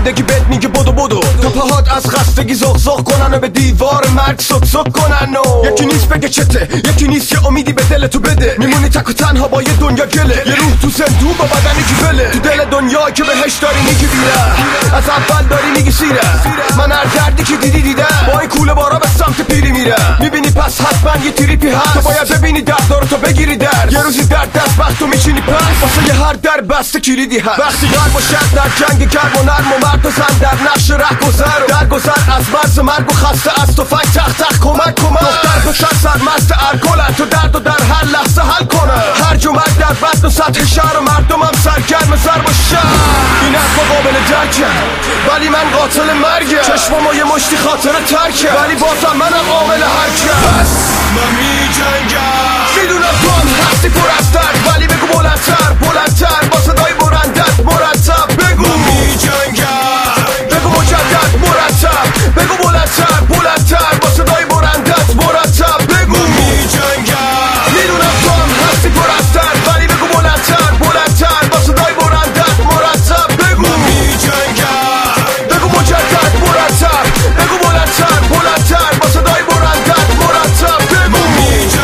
زندگی بهت میگه بدو تا پاهات از خستگی زغزغ کنن و به دیوار مرگ سک سک کنن و یکی نیست بگه چته، یکی نیست یه امیدی به دل تو بده. میمونی تک و تنها با یه دنیا گله، یه روح تو زندون با بدنی که بله. تو دل دنیا که بهش داری میگی بیره، از اول داری میگی سیره. من هر دردی که دیدم با این کوله بارا به سمت پیری میره. میبینی پس حتما یه تریپی هست، تو باید ببینی دردارو تو بگیری درد. یه روزی درد دست وقت تو میچینی پس واسه یه هر در بسته کلیدی هست. وقتی قلب و شد در جنگ گرم و نرم و مرد و زن در نقش ره گذر در گذر از مرز مرگ و خسته از تو فنگ تخت کمک دختر پسر سرمست ارگلن تو درد و در هر لحظه حل کنه. هر جمعک در بدن و سطح شهر و مردم هم سرگرم ضرب و شهر. این حرفا قابل درکه ولی من قاتل مرگه. چشمامو یه مشتی خاطر ترکه ولی بازم منم عامل هرکه. بس من میجنگم، میدونم تو هم هستی پر از درد ولی بگو بلندتر با صدای برندت مرتب بگو. من میجنگم، بگو مجدد مرتب بگو بلندتر با صدای برندت مرتب بگو. من میجنگم، میدونم تو هم هستی پر از درد ولی بگو بلندتر با صدای برندت مرتب بگو. من میجنگم، بگو مجدد مرتب بگو بلندتر با صدای برندت مرتب بگو. من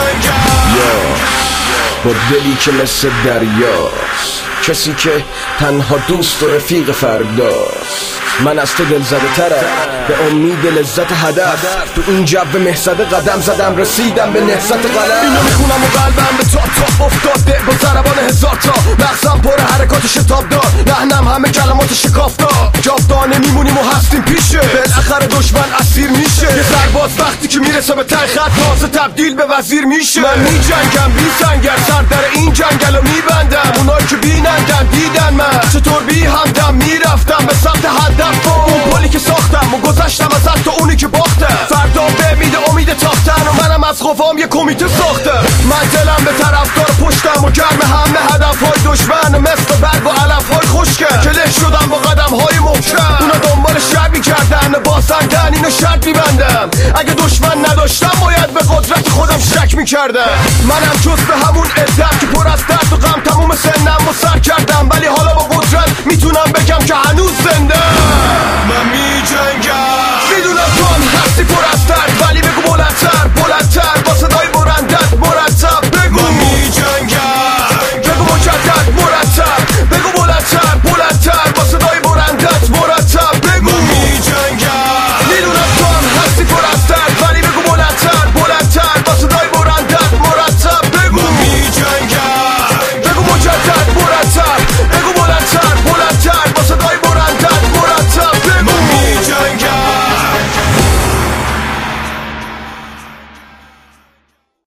میجنگم با دلی که مثل دریاست، کسی که تنها دوست و رفیق فرداست. من از تو دل زده ترم به امید لذت هدف، تو این جو مهزده قدم زدم رسیدم به نهضت قلم. اینو میخونم و قلبم به تاپ افتاده با ضربان هزار تا. مغزم پر حرکات شتاب دار، لحنم همه کلمات شکافدار. جاودانه میمونیم و هستیم پیشه، بالاخره دشمن اسیر میشه. یه سرباز وقتی که میرسه به ته خط تازه تبدیل به وزیر میشه. من میجنگم بی سنگر، سر در این جنگلو میبندم. اونایی که بینندن دیدن من چطور بی همدم میرفتم به سمت هدف. اون پلی که ساختم و گذشتم از تو اونی که باختم. فردا به امید تاختن و منم از قوام یه کمیته ساختم. من دلم به طرفدار پشتم و گرم همه هدفهای دشمن مثل برگ و علفهای خشکم. کله شدم با قدمهای محکم، اونا دنبال شبی کردن بازندن اینو شرط میبندم. اگه دشمن نداشتم باید به قدرت خودم شک میکردم. منم جز به همون عدم که پر از درد و غم تموم سنم و سر کردم ولی حالا با قدرت میتونم بگم که هنوز زنده.